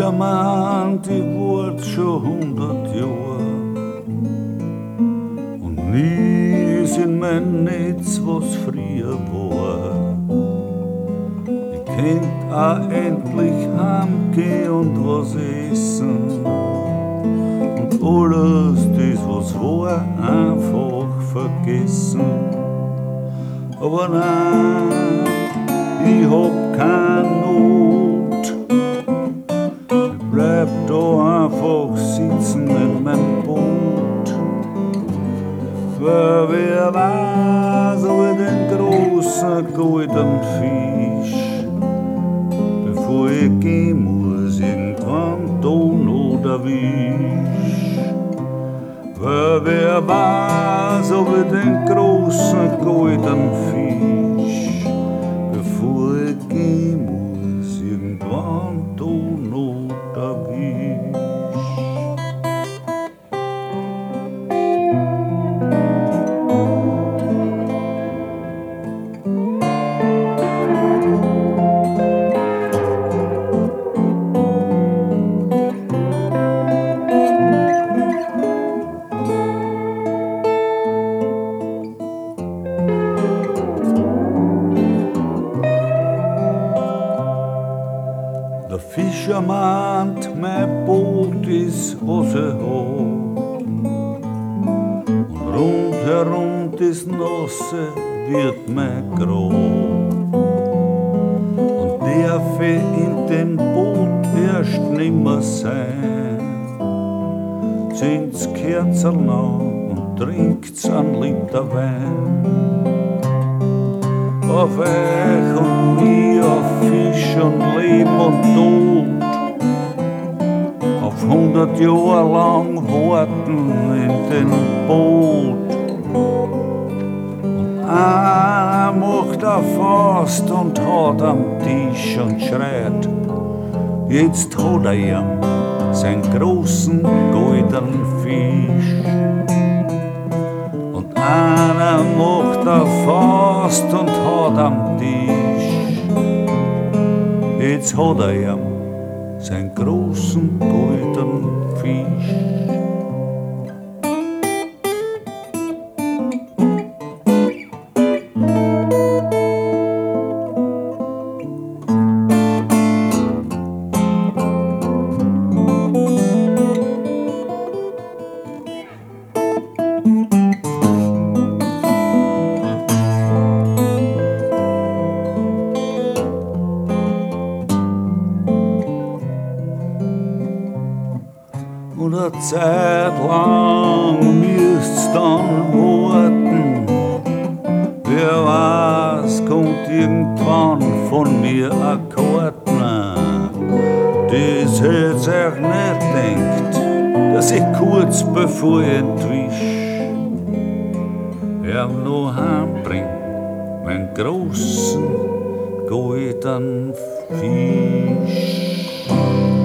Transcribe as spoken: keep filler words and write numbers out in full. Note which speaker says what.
Speaker 1: Fischermann, die wurde schon hundert Jahre. Und nie ist in mein Netz, was früher war. Ich könnt auch endlich heimgehen und was essen. Und alles, das was war, einfach vergessen. Aber nein, ich hab keine Not. Ich bleib da einfach sitzen in meinem Boot. Weil wer weiß, ob ich den großen goldenen Fisch, bevor ich gehen muss, irgendwann tun oder wisch. Weil wer weiß, ob ich den großen goldenen Fisch, bevor ich gehen muss, irgendwann tun oder wisch. Der Fischer meint, mein Boot ist, was ich hab. Und rundherum das Nasse wird mein Grab. Und darf ich in dem Boot erst nimmer sein, zieht's Kerzen an und trinkt's ein Liter Wein. Auf euch und mir, auf Fisch und Leben und Tod, auf hundert Jahre lang warten in den Boot. Und einer macht eine Faust und hat am Tisch und schreit, jetzt hat er ihm seinen großen goldenen Fisch. Und einer macht eine Faust und hat am Tisch, jetzt hat er ihm seinen großen goldenen Fisch. Und eine Zeit lang müsst's dann warten. Wer weiß, kommt irgendwann von mir ein Kartner. Das hätt's euch nicht denkt, dass ich kurz bevor ich entwisch, ihm noch heimbring, meinen großen goldenen Fisch.